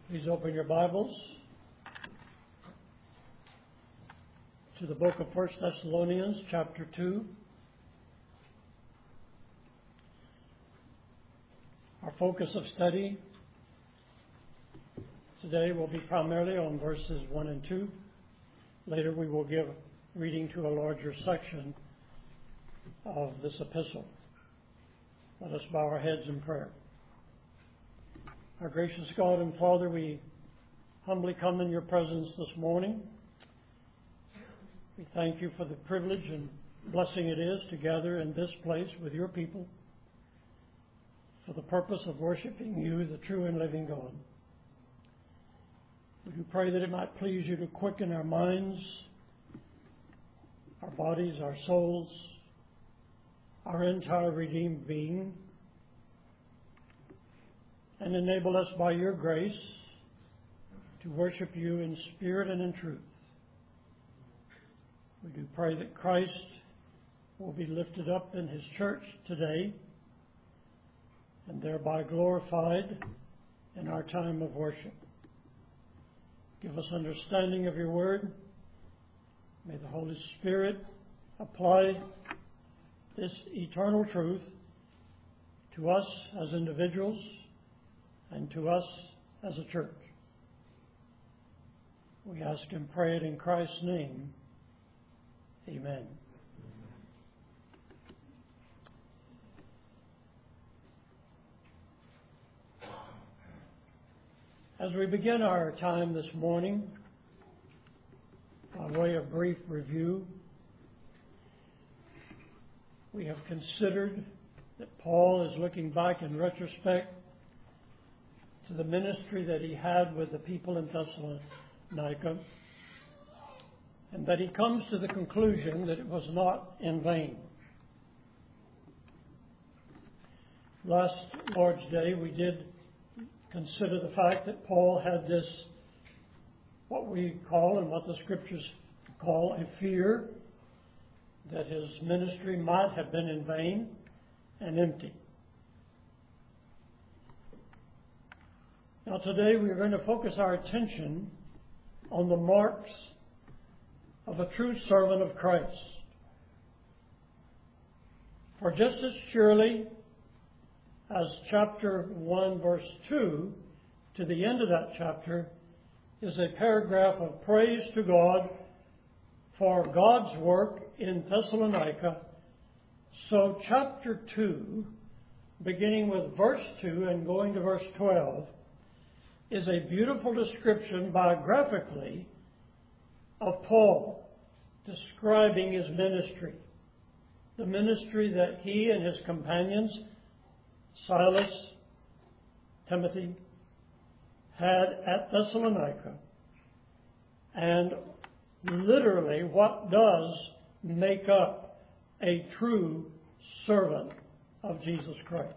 Please open your Bibles to the book of 1 Thessalonians, chapter 2. Our focus of study today will be primarily on verses 1 and 2. Later we will give reading to a larger section of this epistle. Let us bow our heads in prayer. Our gracious God and Father, we humbly come in your presence this morning. We thank you for the privilege and blessing it is to gather in this place with your people for the purpose of worshiping you, the true and living God. We do pray that it might please you to quicken our minds, our bodies, our souls, our entire redeemed being, and enable us by your grace to worship you in spirit and in truth. We do pray that Christ will be lifted up in his church today and thereby glorified in our time of worship. Give us understanding of your word. May the Holy Spirit apply this eternal truth to us as individuals and to us as a church. We ask and pray it in Christ's name. Amen. As we begin our time this morning, by way of brief review, we have considered that Paul is looking back in retrospect to the ministry that he had with the people in Thessalonica, and that he comes to the conclusion that it was not in vain. Last Lord's Day, we did consider the fact that Paul had this, what we call and what the Scriptures call a fear that his ministry might have been in vain and empty. Now today we are going to focus our attention on the marks of a true servant of Christ. For just as surely as chapter 1 verse 2 to the end of that chapter is a paragraph of praise to God for God's work in Thessalonica, so chapter 2, beginning with verse 2 and going to verse 12, is a beautiful description biographically of Paul, describing his ministry. The ministry that he and his companions, Silas, Timothy, had at Thessalonica, and literally what does make up a true servant of Jesus Christ.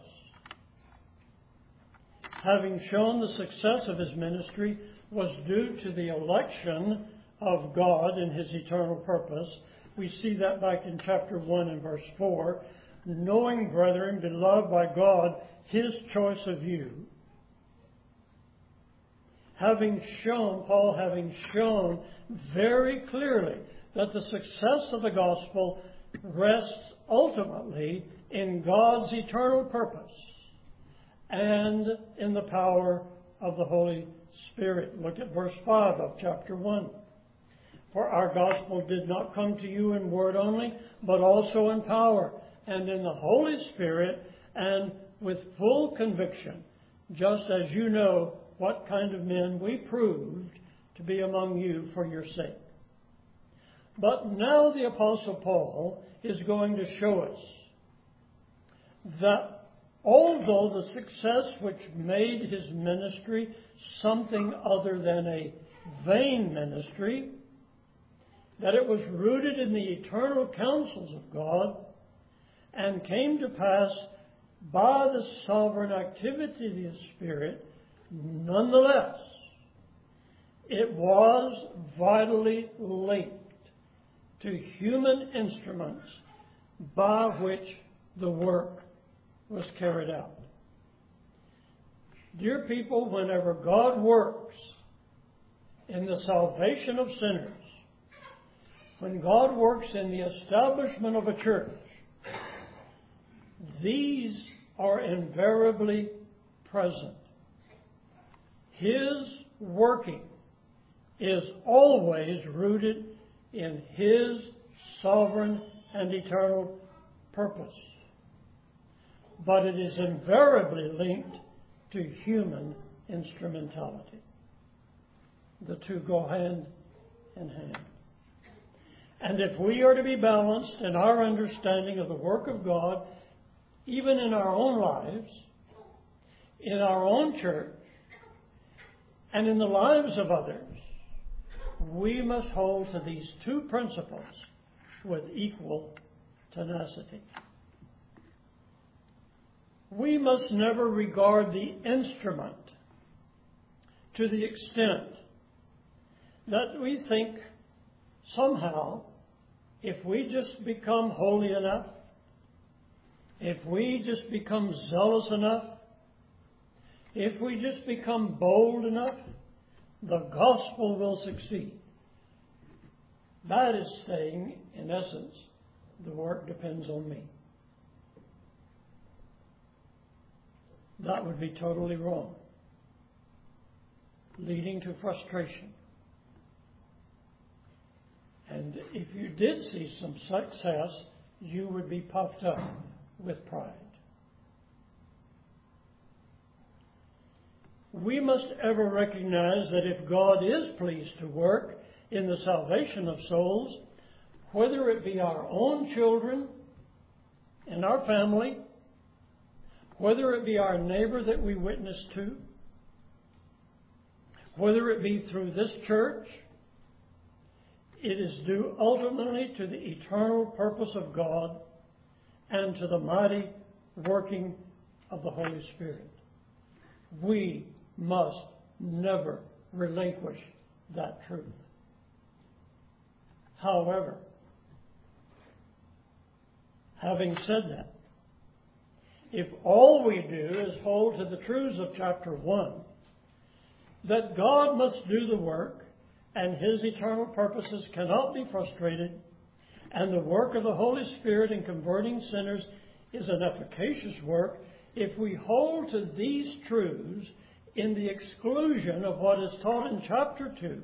Having shown the success of his ministry was due to the election of God in his eternal purpose. We see that back in chapter 1 and verse 4. Knowing, brethren, beloved by God, his choice of you. Paul having shown very clearly that the success of the gospel rests ultimately in God's eternal purpose and in the power of the Holy Spirit. Look at verse 5 of chapter 1. For our gospel did not come to you in word only, but also in power and in the Holy Spirit and with full conviction, just as you know what kind of men we proved to be among you for your sake. But now the Apostle Paul is going to show us that although the success which made his ministry something other than a vain ministry, that it was rooted in the eternal counsels of God and came to pass by the sovereign activity of the Spirit, nonetheless, it was vitally linked to human instruments by which the work was carried out. Dear people, whenever God works in the salvation of sinners, when God works in the establishment of a church, these are invariably present. His working is always rooted in His sovereign and eternal purpose. But it is invariably linked to human instrumentality. The two go hand in hand. And if we are to be balanced in our understanding of the work of God, even in our own lives, in our own church, and in the lives of others, we must hold to these two principles with equal tenacity. We must never regard the instrument to the extent that we think somehow, if we just become holy enough, if we just become zealous enough, if we just become bold enough, the gospel will succeed. That is saying, in essence, the work depends on me. That would be totally wrong, leading to frustration. And if you did see some success, you would be puffed up with pride. We must ever recognize that if God is pleased to work in the salvation of souls, whether it be our own children in our family, whether it be our neighbor that we witness to, whether it be through this church, it is due ultimately to the eternal purpose of God and to the mighty working of the Holy Spirit. We must never relinquish that truth. However, having said that, if all we do is hold to the truths of chapter 1, that God must do the work and His eternal purposes cannot be frustrated, and the work of the Holy Spirit in converting sinners is an efficacious work, if we hold to these truths in the exclusion of what is taught in chapter 2,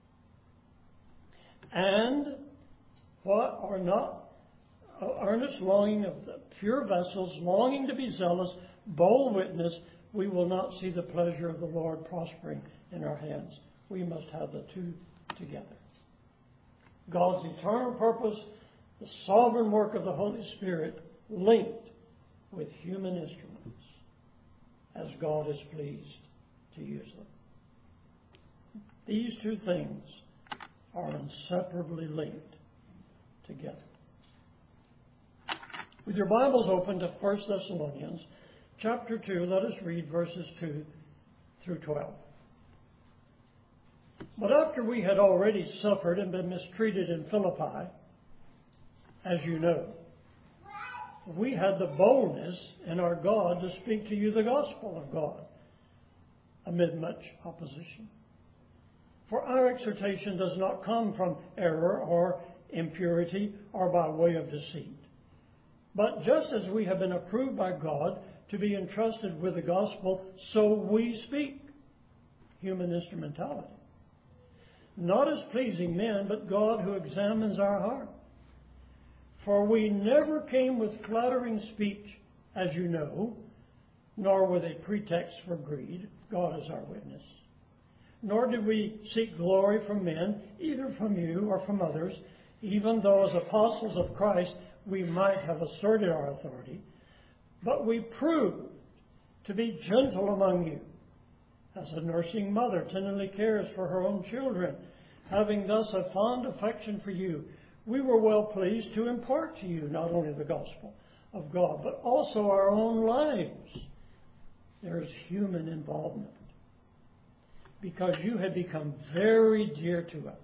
and what are not earnest longing of the pure vessels, longing to be zealous, bold witness, we will not see the pleasure of the Lord prospering in our hands. We must have the two together. God's eternal purpose, the sovereign work of the Holy Spirit, linked with human instruments, as God is pleased to use them. These two things are inseparably linked together. With your Bibles open to 1 Thessalonians chapter 2, let us read verses 2 through 12. But after we had already suffered and been mistreated in Philippi, as you know, we had the boldness in our God to speak to you the gospel of God amid much opposition. For our exhortation does not come from error or impurity or by way of deceit. But just as we have been approved by God to be entrusted with the gospel, so we speak. Human instrumentality. Not as pleasing men, but God who examines our heart. For we never came with flattering speech, as you know, nor with a pretext for greed. God is our witness. Nor did we seek glory from men, either from you or from others, even though as apostles of Christ we might have asserted our authority. But we proved to be gentle among you, as a nursing mother tenderly cares for her own children. Having thus a fond affection for you, we were well pleased to impart to you not only the gospel of God, but also our own lives. There is human involvement, because you had become very dear to us.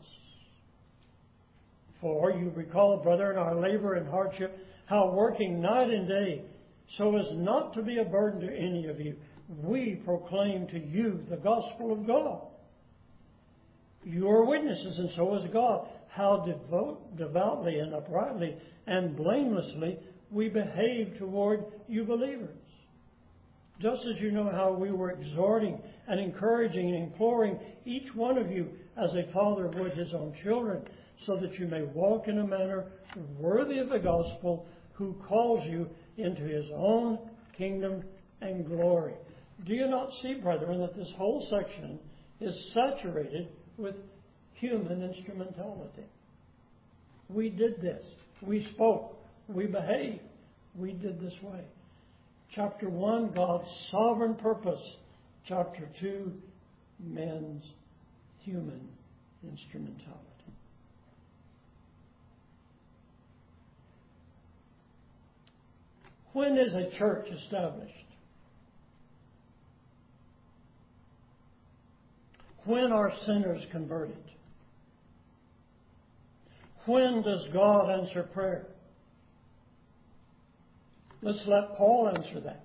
For you recall, brethren, our labor and hardship, how working night and day, so as not to be a burden to any of you, we proclaim to you the gospel of God. You are witnesses, and so is God, how devoutly and uprightly and blamelessly we behave toward you believers. Just as you know how we were exhorting and encouraging and imploring each one of you as a father would his own children, so that you may walk in a manner worthy of the gospel, who calls you into his own kingdom and glory. Do you not see, brethren, that this whole section is saturated with human instrumentality? We did this. We spoke. We behaved. We did this way. Chapter 1, God's sovereign purpose. Chapter 2, men's human instrumentality. When is a church established? When are sinners converted? When does God answer prayer? Let's let Paul answer that.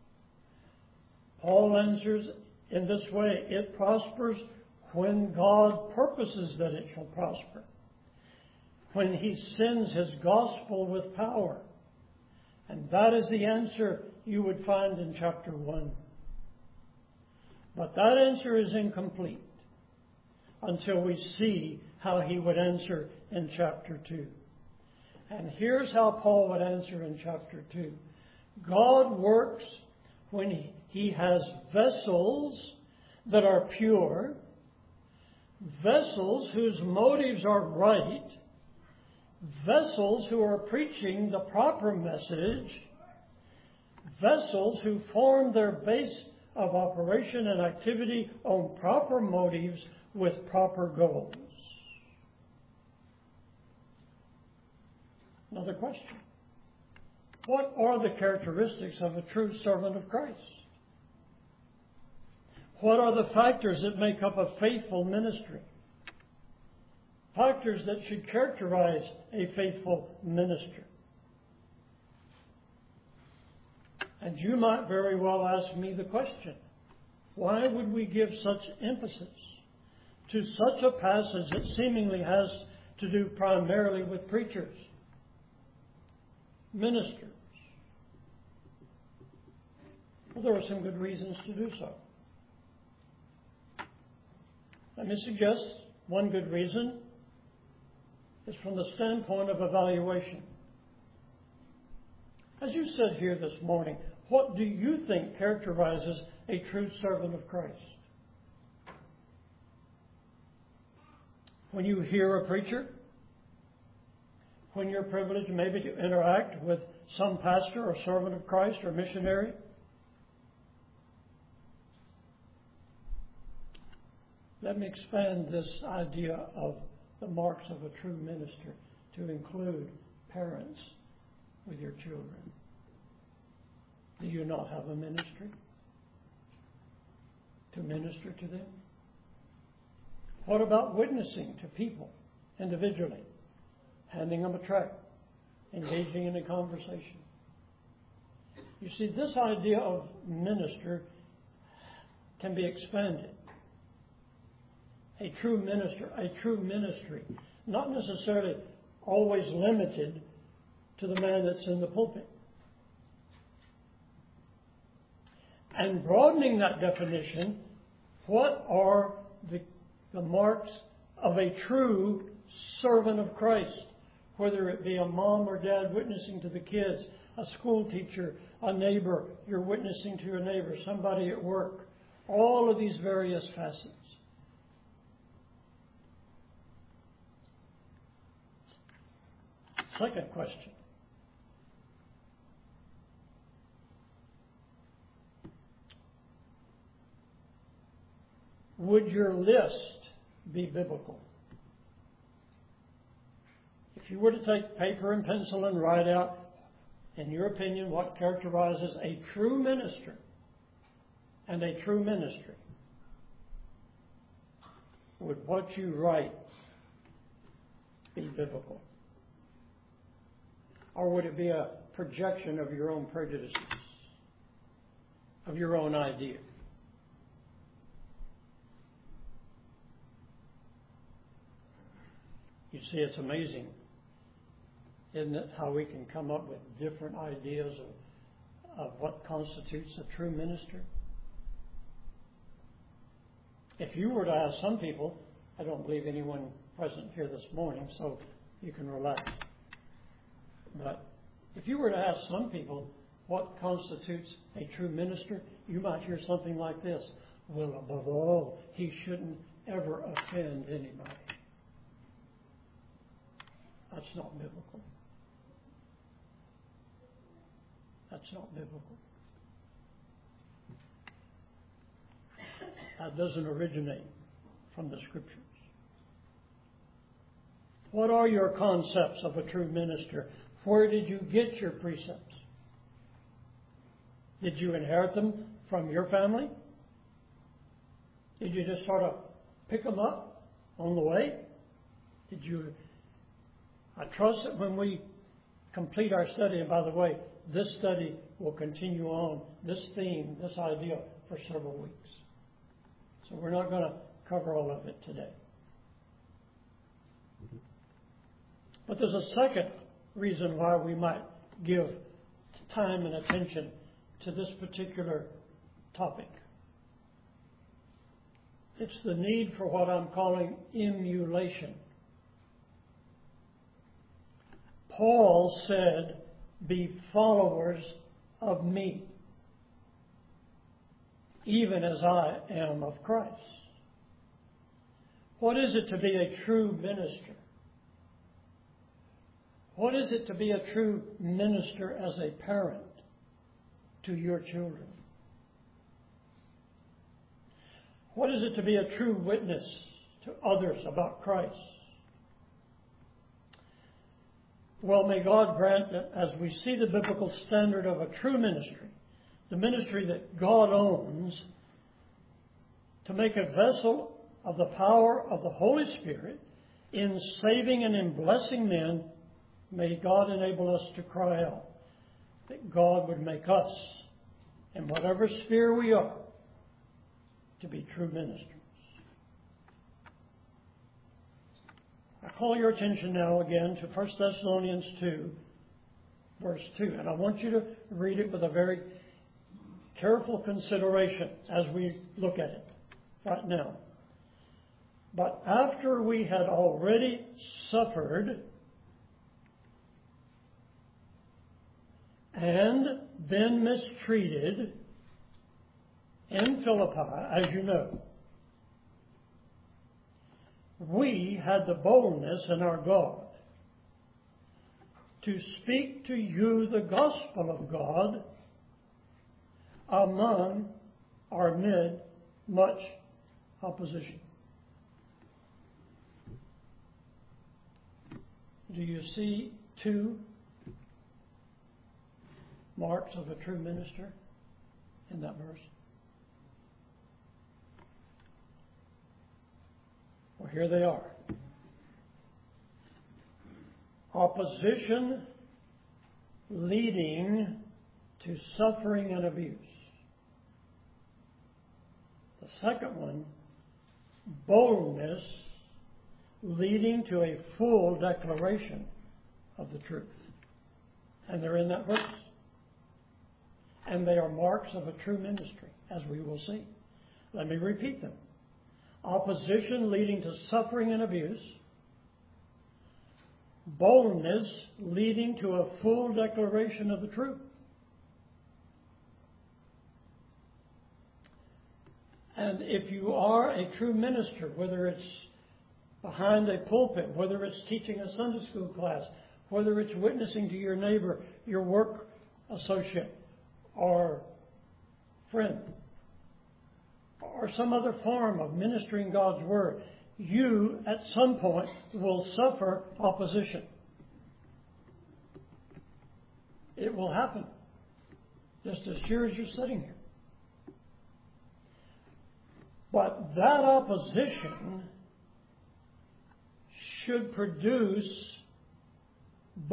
Paul answers in this way: it prospers when God purposes that it shall prosper, when he sends his gospel with power. And that is the answer you would find in chapter 1. But that answer is incomplete until we see how he would answer in chapter 2. And here's how Paul would answer in chapter 2. God works when he has vessels that are pure, vessels whose motives are right, vessels who are preaching the proper message, vessels who form their base of operation and activity on proper motives with proper goals. Another question. What are the characteristics of a true servant of Christ? What are the factors that make up a faithful ministry? Factors that should characterize a faithful minister. And you might very well ask me the question, why would we give such emphasis to such a passage that seemingly has to do primarily with preachers, ministers? Well, there are some good reasons to do so. Let me suggest one good reason is from the standpoint of evaluation. As you sit here this morning, what do you think characterizes a true servant of Christ? When you hear a preacher, when you're privileged maybe to interact with some pastor or servant of Christ or missionary, let me expand this idea of the marks of a true minister to include parents with your children. Do you not have a ministry to minister to them? What about witnessing to people individually, handing them a tract, engaging in a conversation? You see, this idea of minister can be expanded. A true minister, a true ministry, not necessarily always limited to the man that's in the pulpit. And broadening that definition, what are the marks of a true servant of Christ? Whether it be a mom or dad witnessing to the kids, a school teacher, a neighbor, you're witnessing to your neighbor, somebody at work. All of these various facets. Second question. Would your list be biblical? If you were to take paper and pencil and write out, in your opinion, what characterizes a true minister and a true ministry, would what you write be biblical? Or would it be a projection of your own prejudices, of your own idea. You see, it's amazing, isn't it, how we can come up with different ideas of what constitutes a true minister? If you were to ask some people, I don't believe anyone present here this morning, so you can relax. But if you were to ask some people what constitutes a true minister, you might hear something like this: well, above all, he shouldn't ever offend anybody. That's not biblical. That's not biblical. That doesn't originate from the Scriptures. What are your concepts of a true minister? Where did you get your precepts? Did you inherit them from your family? Did you just sort of pick them up on the way? I trust that when we complete our study, and by the way, this study will continue on this theme, this idea, for several weeks. So we're not going to cover all of it today. But there's a second reason why we might give time and attention to this particular topic. It's the need for what I'm calling emulation. Paul said, "Be followers of me, even as I am of Christ." What is it to be a true minister? What is it to be a true minister as a parent to your children? What is it to be a true witness to others about Christ? Well, may God grant that as we see the biblical standard of a true ministry, the ministry that God owns, to make a vessel of the power of the Holy Spirit in saving and in blessing men, may God enable us to cry out that God would make us, in whatever sphere we are, to be true ministers. I call your attention now again to 1 Thessalonians 2, verse 2. And I want you to read it with a very careful consideration as we look at it right now. But after we had already suffered and been mistreated in Philippi, as you know, we had the boldness in our God to speak to you the gospel of God amid much opposition. Do you see two marks of a true minister in that verse? Well, here they are. Opposition leading to suffering and abuse. The second one, boldness leading to a full declaration of the truth. And they're in that verse. And they are marks of a true ministry, as we will see. Let me repeat them. Opposition leading to suffering and abuse. Boldness leading to a full declaration of the truth. And if you are a true minister, whether it's behind a pulpit, whether it's teaching a Sunday school class, whether it's witnessing to your neighbor, your work associate, or friend, or some other form of ministering God's Word, you at some point will suffer opposition. It will happen, just as sure as you're sitting here. But that opposition should produce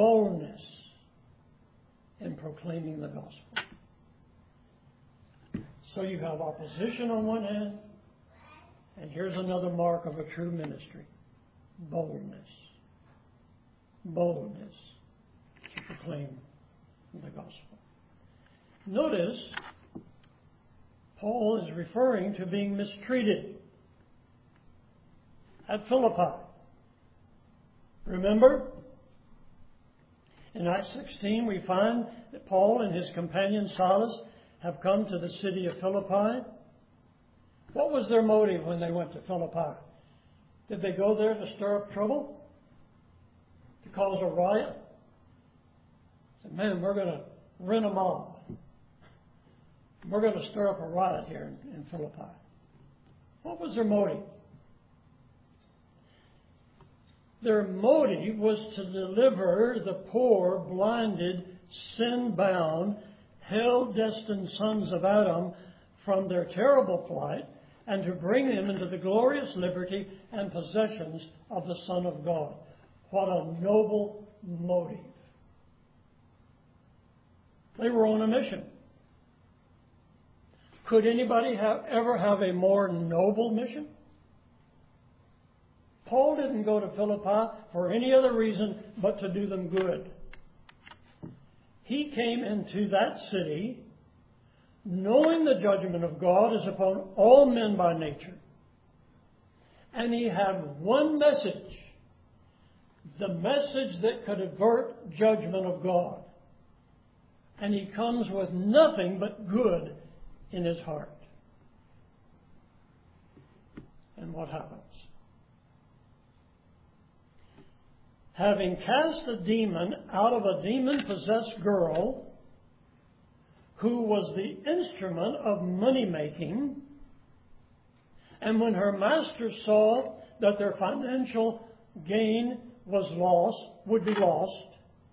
boldness in proclaiming the gospel. So you have opposition on one hand, and here's another mark of a true ministry: boldness. Boldness to proclaim the gospel. Notice, Paul is referring to being mistreated at Philippi. Remember? In Acts 16, we find that Paul and his companion Silas have come to the city of Philippi. What was their motive when they went to Philippi? Did they go there to stir up trouble? To cause a riot? Said, man, we're going to rent a mob. We're going to stir up a riot here in Philippi. What was their motive? Their motive was to deliver the poor, blinded, sin-bound, hell-destined sons of Adam from their terrible plight and to bring them into the glorious liberty and possessions of the Son of God. What a noble motive. They were on a mission. Could anybody ever have a more noble mission? Paul didn't go to Philippi for any other reason but to do them good. He came into that city knowing the judgment of God is upon all men by nature. And he had one message, the message that could avert judgment of God. And he comes with nothing but good in his heart. And what happens? Having cast a demon out of a demon-possessed girl who was the instrument of money-making, and when her master saw that their financial gain would be lost,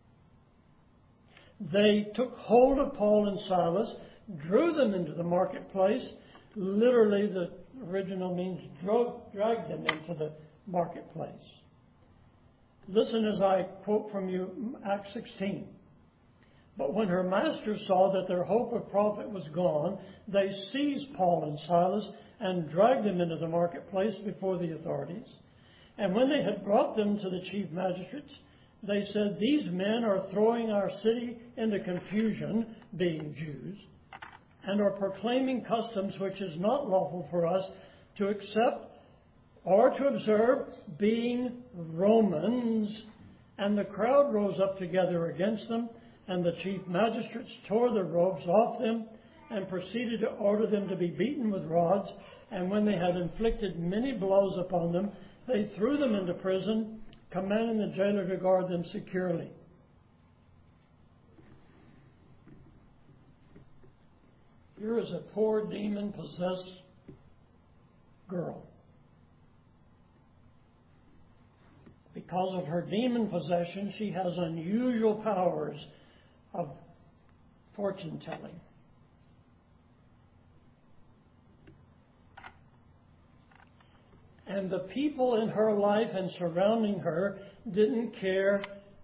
they took hold of Paul and Silas, drew them into the marketplace. Literally, the original means dragged them into the marketplace. Listen as I quote from you Acts 16. But when her master saw that their hope of profit was gone, they seized Paul and Silas and dragged them into the marketplace before the authorities. And when they had brought them to the chief magistrates, they said, "These men are throwing our city into confusion," being Jews, "and are proclaiming customs which is not lawful for us to accept or to observe, being Romans." And the crowd rose up together against them, and the chief magistrates tore the robes off them and proceeded to order them to be beaten with rods. And when they had inflicted many blows upon them, they threw them into prison, commanding the jailer to guard them securely. Here is a poor demon-possessed girl. Because of her demon possession, she has unusual powers of fortune telling. And the people in her life and surrounding her didn't care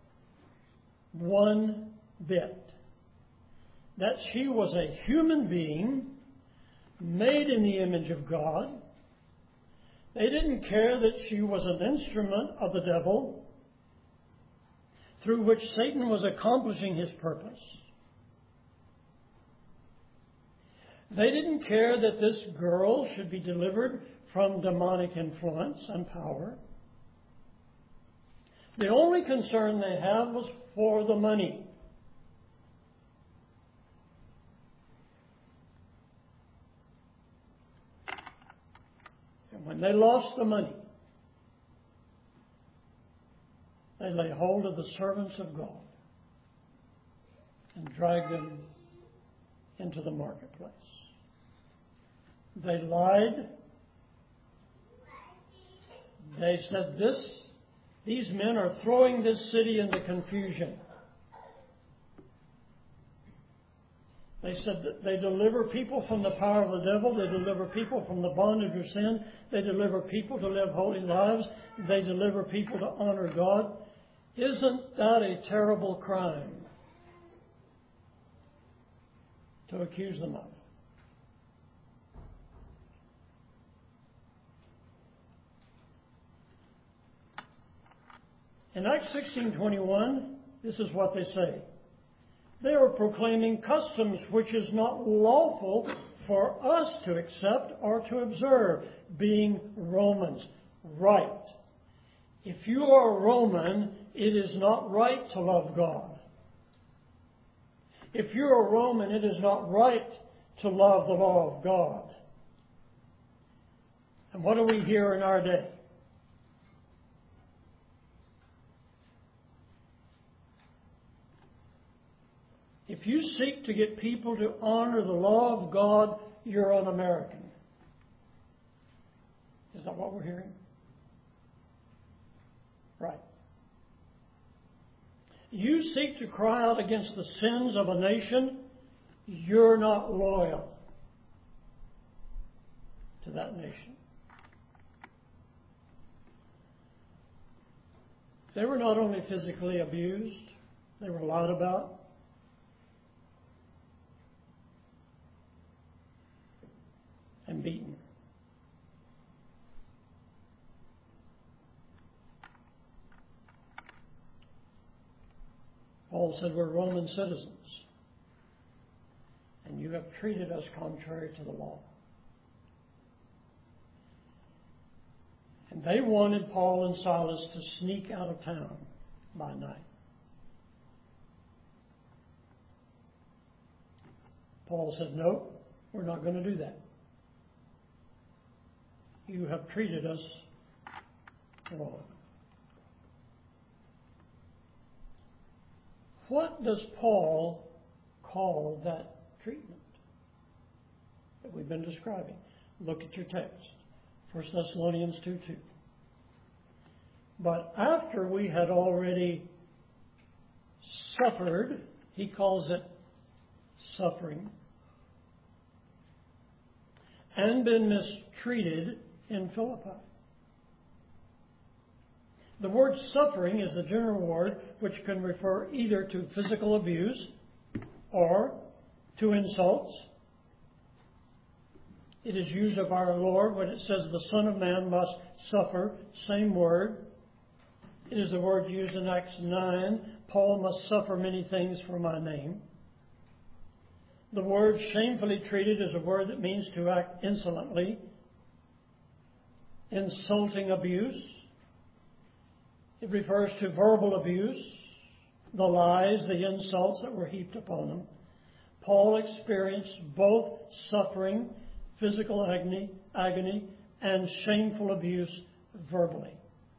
one bit that she was a human being made in the image of God. They didn't care that she was an instrument of the devil through which Satan was accomplishing his purpose. They didn't care that this girl should be delivered from demonic influence and power. The only concern they had was for the money. And when they lost the money, they lay hold of the servants of God and dragged them into the marketplace. They lied. They said, these men are throwing this city into confusion. They said that they deliver people from the power of the devil. They deliver people from the bondage of sin. They deliver people to live holy lives. They deliver people to honor God. Isn't that a terrible crime to accuse them of? In Acts 16:21, this is what they say. They are proclaiming customs which is not lawful for us to accept or to observe, being Romans. Right. If you are a Roman, it is not right to love God. If you're a Roman, it is not right to love the law of God. And what do we hear in our day? If you seek to get people to honor the law of God, you're un-American. Is that what we're hearing? Right. You seek to cry out against the sins of a nation, you're not loyal to that nation. They were not only physically abused, they were lied about. And beaten. Paul said we're Roman citizens, and you have treated us contrary to the law. And they wanted Paul and Silas to sneak out of town by night. Paul said, no, we're not going to do that. You have treated us wrong. What does Paul call that treatment that we've been describing? Look at your text, 1 Thessalonians 2:2. But after we had already suffered, he calls it suffering, and been mistreated in Philippi. The word suffering is the general word which can refer either to physical abuse or to insults. It is used of our Lord when it says the Son of Man must suffer, same word. It is the word used in Acts 9, Paul must suffer many things for my name. The word shamefully treated is a word that means to act insolently, insulting abuse. It refers to verbal abuse, the lies, the insults that were heaped upon him. Paul experienced both suffering, physical agony, and shameful abuse verbally.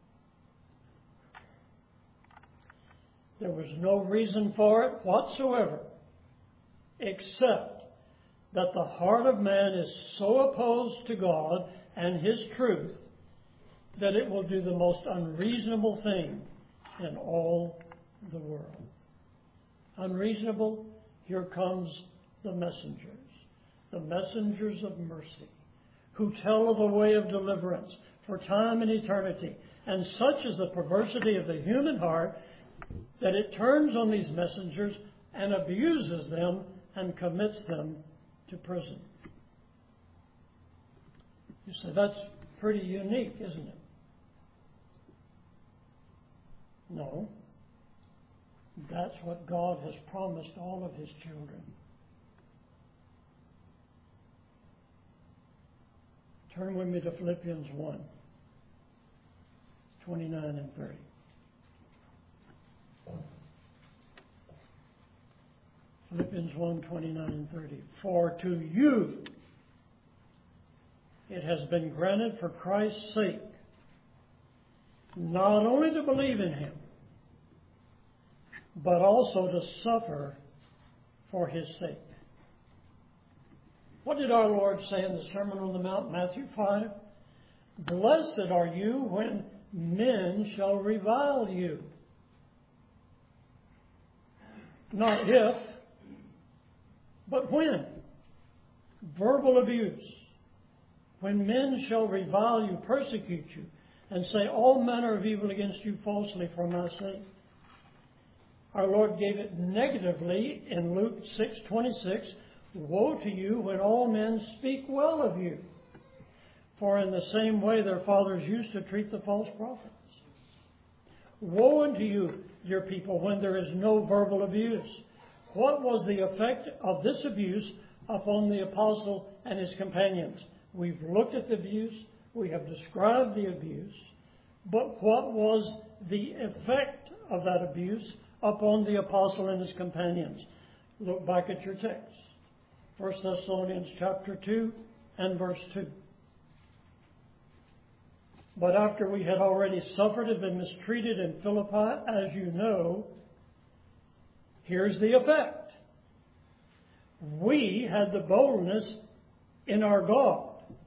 There was no reason for it whatsoever, except that the heart of man is so opposed to God and His truth that it will do the most unreasonable thing in all the world. Unreasonable, here comes the messengers of mercy, who tell of a way of deliverance for time and eternity. And such is the perversity of the human heart that it turns on these messengers and abuses them and commits them to prison. You say, that's pretty unique, isn't it? No. That's what God has promised all of His children. Turn with me to Philippians 1, 29 and 30. Philippians 1, 29 and 30. For to you it has been granted for Christ's sake not only to believe in Him, but also to suffer for His sake. What did our Lord say in the Sermon on the Mount, Matthew 5? Blessed are you when men shall revile you. Not if, but when. Verbal abuse. When men shall revile you, persecute you, and say all manner of evil against you falsely for my sake. Our Lord gave it negatively in Luke 6:26. Woe to you when all men speak well of you, for in the same way their fathers used to treat the false prophets. Woe unto you, dear people, when there is no verbal abuse. What was the effect of this abuse upon the apostle and his companions? We've looked at the abuse. We have described the abuse. But what was the effect of that abuse upon the apostle and his companions? Look back at your text. 1 Thessalonians chapter 2 and verse 2. But after we had already suffered and been mistreated in Philippi, as you know, here's the effect. We had the boldness in our God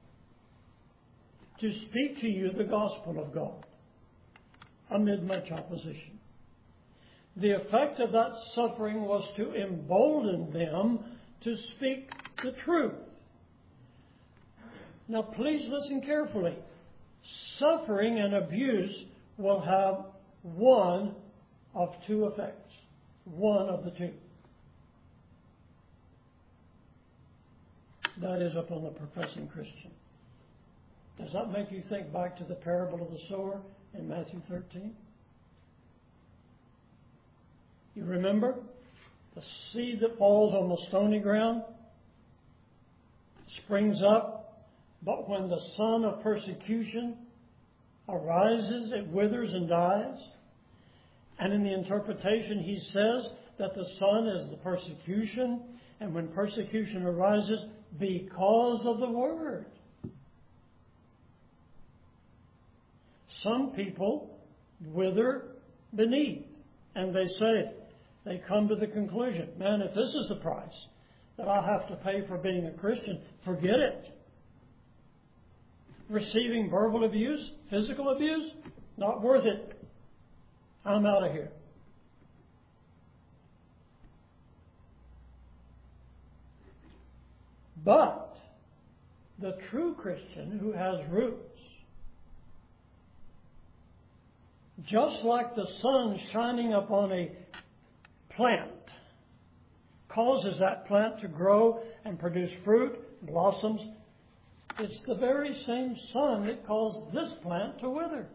to speak to you the gospel of God amid much opposition. The effect of that suffering was to embolden them to speak the truth. Now please listen carefully. Suffering and abuse will have one of two effects. One of the two. That is upon the professing Christian. Does that make you think back to the parable of the sower in Matthew 13? You remember? The seed that falls on the stony ground springs up, but when the sun of persecution arises, it withers and dies. And in the interpretation, he says that the sun is the persecution, and when persecution arises, because of the Word. Some people wither beneath, and they come to the conclusion, man, if this is the price that I'll have to pay for being a Christian, forget it. Receiving verbal abuse, physical abuse, not worth it. I'm out of here. But the true Christian who has roots, just like the sun shining upon a plant, causes that plant to grow and produce fruit, blossoms, it's the very same sun that caused this plant to wither.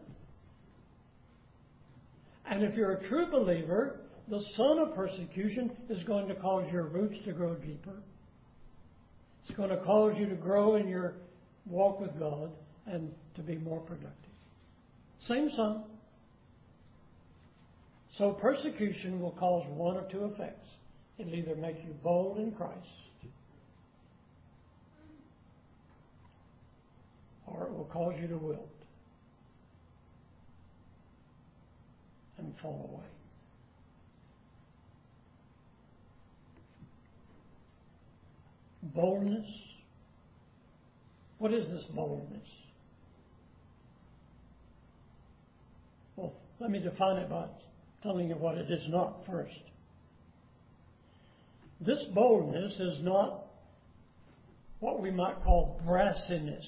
And if you're a true believer, the sun of persecution is going to cause your roots to grow deeper. It's going to cause you to grow in your walk with God and to be more productive. Same sun. So persecution will cause one of two effects. It'll either make you bold in Christ, or it will cause you to wilt and fall away. Boldness. What is this boldness? Well, let me define it by telling you what it is not first. This boldness is not what we might call brassiness.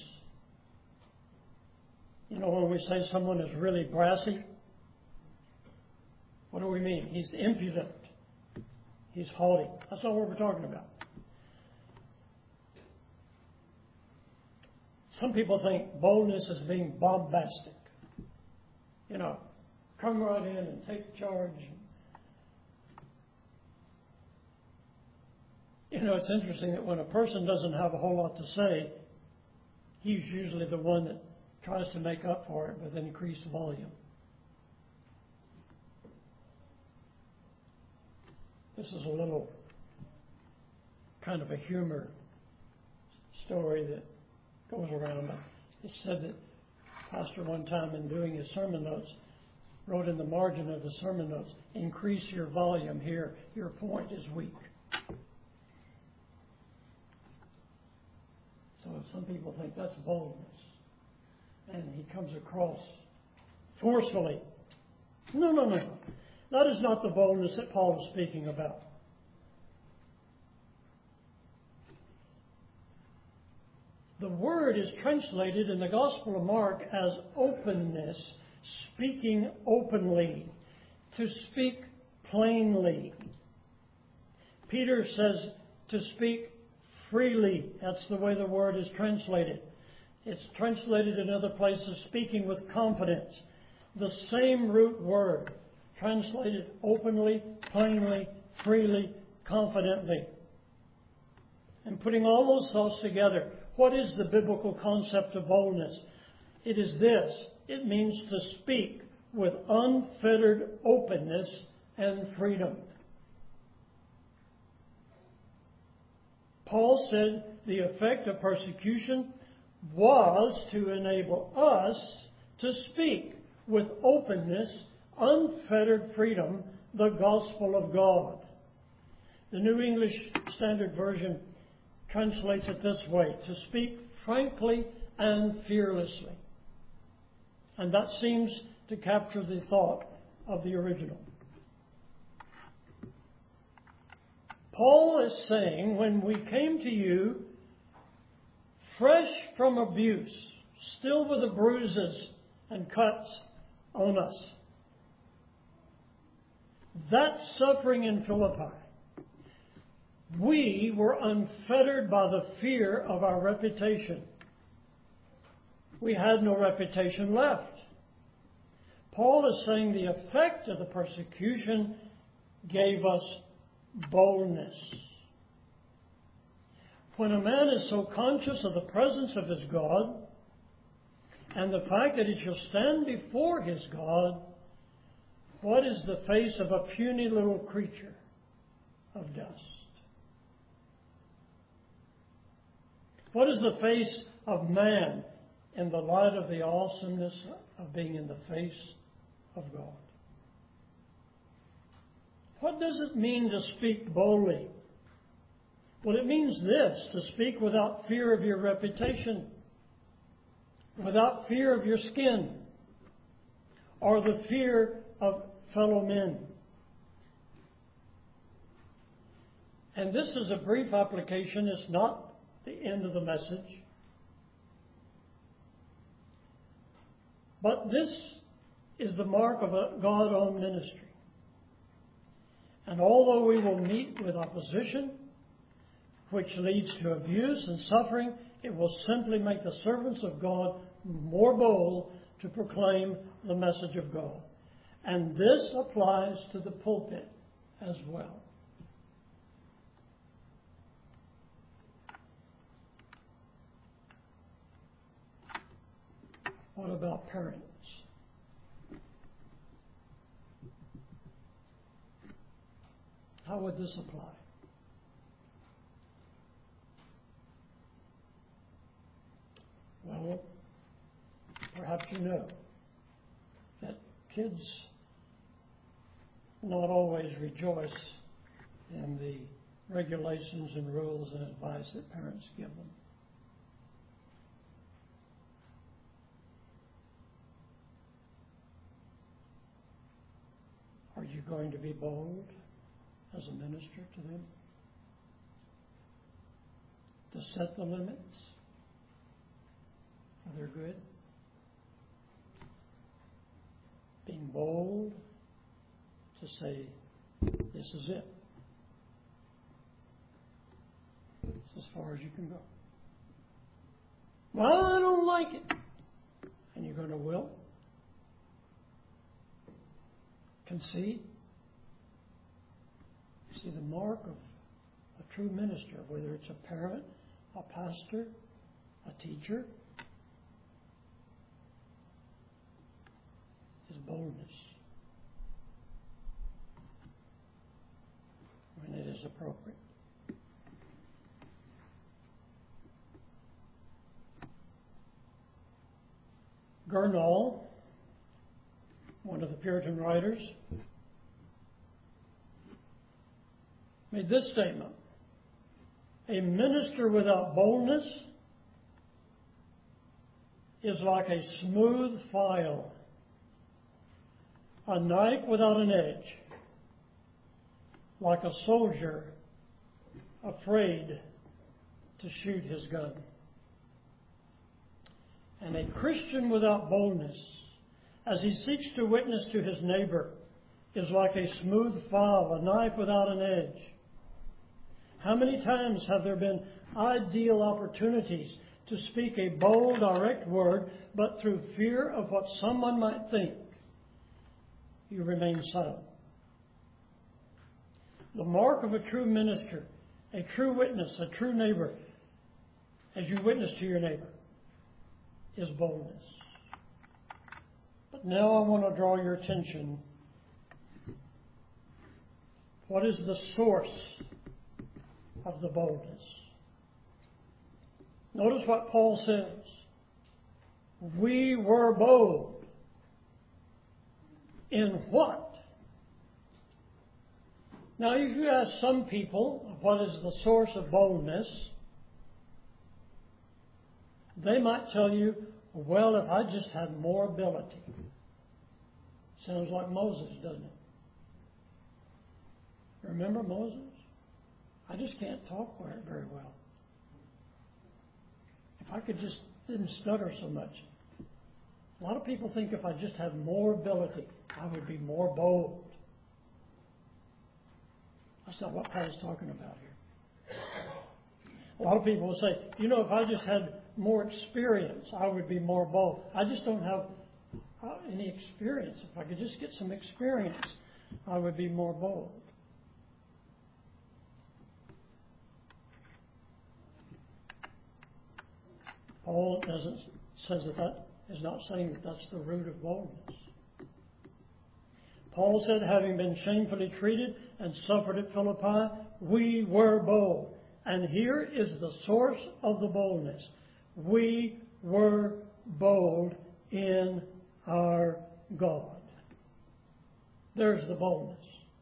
You know, when we say someone is really brassy, what do we mean? He's impudent. He's haughty. That's not what we're talking about. Some people think boldness is being bombastic. You know, come right in and take charge. You know, it's interesting that when a person doesn't have a whole lot to say, he's usually the one that tries to make up for it with increased volume. This is a little kind of a humor story that goes around. It's said that pastor one time in doing his sermon notes wrote in the margin of the sermon notes, increase your volume here, your point is weak. So some people think that's boldness. And he comes across forcefully. No. That is not the boldness that Paul is speaking about. The word is translated in the Gospel of Mark as openness, speaking openly, to speak plainly. Peter says to speak freely. That's the way the word is translated. It's translated in other places, speaking with confidence. the same root word, translated openly, plainly, freely, confidently. And putting all those thoughts together, what is the biblical concept of boldness? It is this. It means to speak with unfettered openness and freedom. Paul said the effect of persecution was to enable us to speak with openness, unfettered freedom, the gospel of God. The New English Standard Version translates it this way: to speak frankly and fearlessly. And that seems to capture the thought of the original. Paul is saying, when we came to you, fresh from abuse, still with the bruises and cuts on us, that suffering in Philippi, we were unfettered by the fear of our reputation. We had no reputation left. Paul is saying the effect of the persecution gave us boldness. When a man is so conscious of the presence of his God and the fact that he shall stand before his God, what is the face of a puny little creature of dust? What is the face of man in the light of the awesomeness of being in the face of God? What does it mean to speak boldly? Well, it means this: to speak without fear of your reputation, without fear of your skin, or the fear of fellow men. And this is a brief application. It's not the end of the message. But this is the mark of a God-owned ministry. And although we will meet with opposition, which leads to abuse and suffering, it will simply make the servants of God more bold to proclaim the message of God. And this applies to the pulpit as well. What about parents? How would this apply? Well, perhaps you know that kids not always rejoice in the regulations and rules and advice that parents give them. Are you going to be bold as a minister to them? To set the limits for their good? Being bold to say, this is it. It's as far as you can go. Well, I don't like it. And you're going to will? Concede? You see, the mark of a true minister, whether it's a parent, a pastor, a teacher, is boldness when it is appropriate. Gurnall, one of the Puritan writers, made this statement: a minister without boldness is like a smooth file, a knife without an edge, like a soldier afraid to shoot his gun. And a Christian without boldness, as he seeks to witness to his neighbor, is like a smooth file, a knife without an edge. How many times have there been ideal opportunities to speak a bold, direct word, but through fear of what someone might think, you remain silent. The mark of a true minister, a true witness, a true neighbor, as you witness to your neighbor, is boldness. But now I want to draw your attention. What is the source of the boldness? Notice what Paul says. We were bold. In what? Now, if you ask some people what is the source of boldness, they might tell you, well, if I just had more ability. Sounds like Moses, doesn't it? Remember Moses? I just can't talk very well. If I could just didn't stutter so much. A lot of people think if I just had more ability, I would be more bold. That's not what Paul's talking about here. A lot of people will say, if I just had more experience, I would be more bold. I just don't have any experience. If I could just get some experience, I would be more bold. Paul says that is not saying that that's the root of boldness. Paul said, having been shamefully treated and suffered at Philippi, we were bold. And here is the source of the boldness. We were bold in our God. There's the boldness.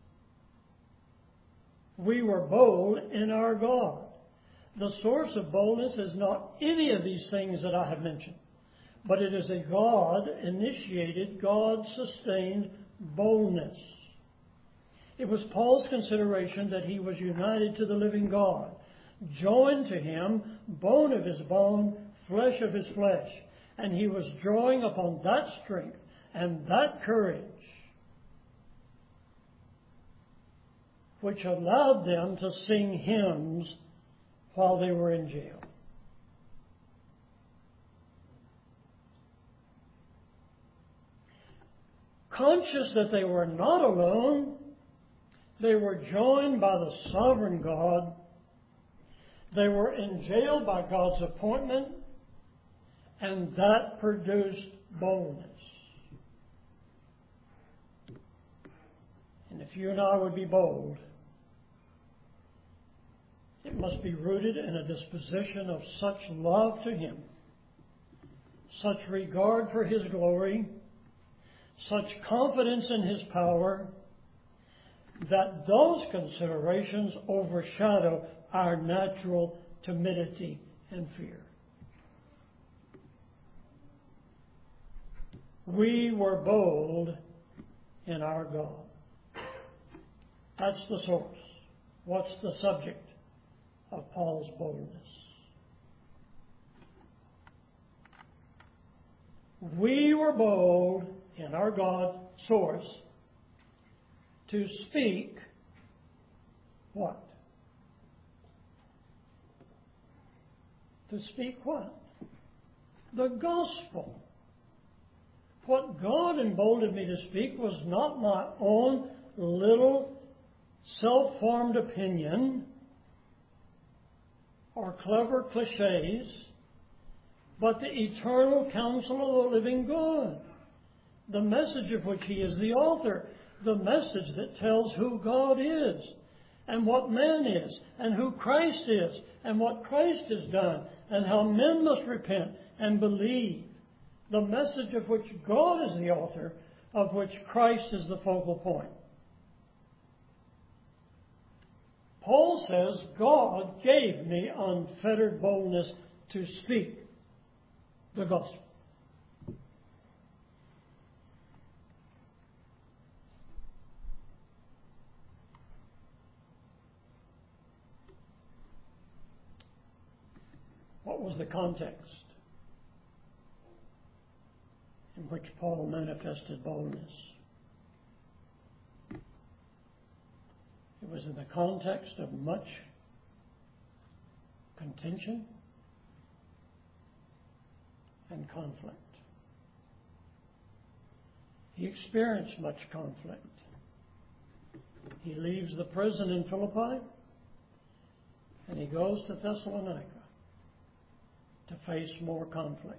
We were bold in our God. The source of boldness is not any of these things that I have mentioned, but it is a God-initiated, God-sustained boldness. It was Paul's consideration that he was united to the living God, joined to him, bone of his bone, flesh of his flesh, and he was drawing upon that strength and that courage which allowed them to sing hymns while they were in jail. Conscious that they were not alone, they were joined by the sovereign God. They were in jail by God's appointment, and that produced boldness. And if you and I would be bold, it must be rooted in a disposition of such love to Him, such regard for His glory, such confidence in His power, that those considerations overshadow our natural timidity and fear. We were bold in our God. That's the source. What's the subject of Paul's boldness? We were bold in our God source to speak what? To speak what? The gospel. What God emboldened me to speak was not my own little self-formed opinion or clever cliches, but the eternal counsel of the living God, the message of which He is the author, the message that tells who God is and what man is and who Christ is and what Christ has done and how men must repent and believe, the message of which God is the author, of which Christ is the focal point. Paul says, God gave me unfettered boldness to speak the gospel. What was the context in which Paul manifested boldness? It was in the context of much contention and conflict. He experienced much conflict. He leaves the prison in Philippi and he goes to Thessalonica to face more conflict.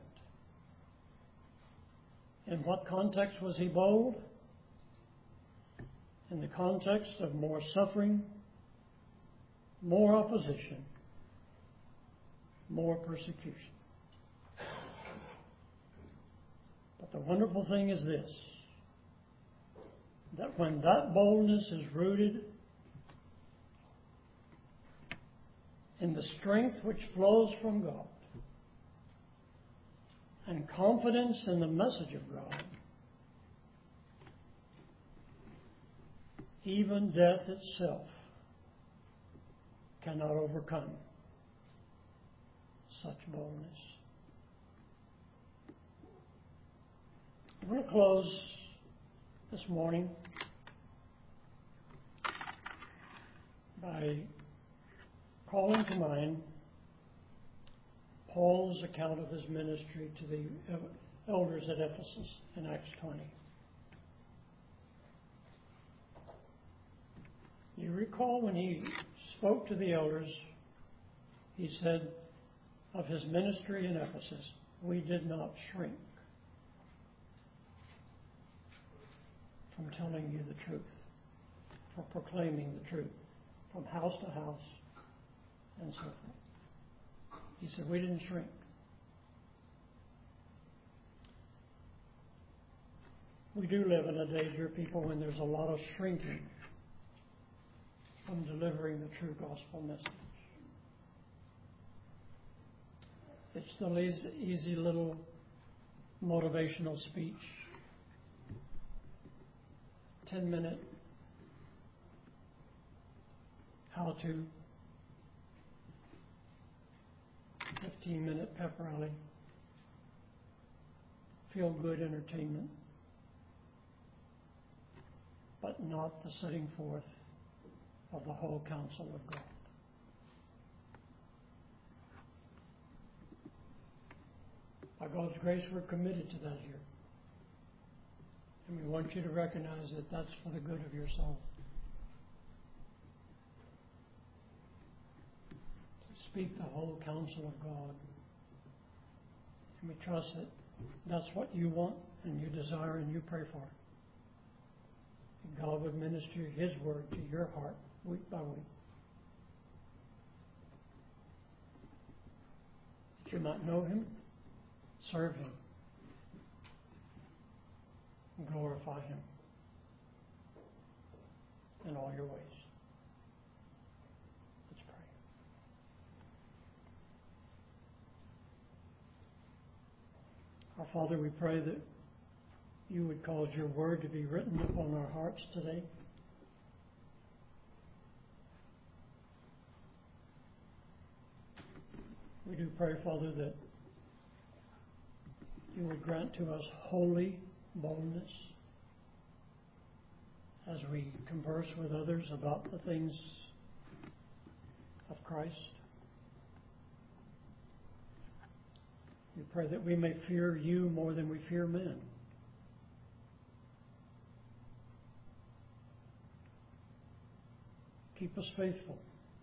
In what context was he bold? In the context of more suffering, more opposition, more persecution. But the wonderful thing is this, that when that boldness is rooted in the strength which flows from God and confidence in the message of God, even death itself cannot overcome such boldness. I'm going to close this morning by calling to mind Paul's account of his ministry to the elders at Ephesus in Acts 20. You recall when he spoke to the elders, he said of his ministry in Ephesus, we did not shrink from telling you the truth, from proclaiming the truth, from house to house, and so forth. He said, we didn't shrink. We do live in a day, dear people, when there's a lot of shrinking from delivering the true gospel message. It's the easy little motivational speech, 10-minute how-to, 15-minute pep rally, feel-good entertainment, but not the setting forth of the whole counsel of God. By God's grace, we're committed to that here. And we want you to recognize that that's for the good of your soul. To speak the whole counsel of God. And we trust that that's what you want and you desire and you pray for. And God would minister His word to your heart week by week. That you might know Him, serve Him, and glorify Him in all your ways. Let's pray. Our Father, we pray that you would cause your word to be written upon our hearts today. We do pray, Father, that you would grant to us holy boldness as we converse with others about the things of Christ. We pray that we may fear you more than we fear men. Keep us faithful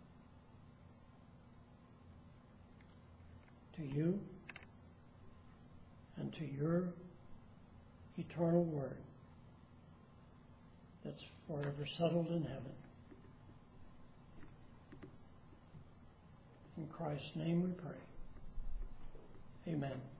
to you and to your eternal word that's forever settled in heaven. In Christ's name we pray. Amen.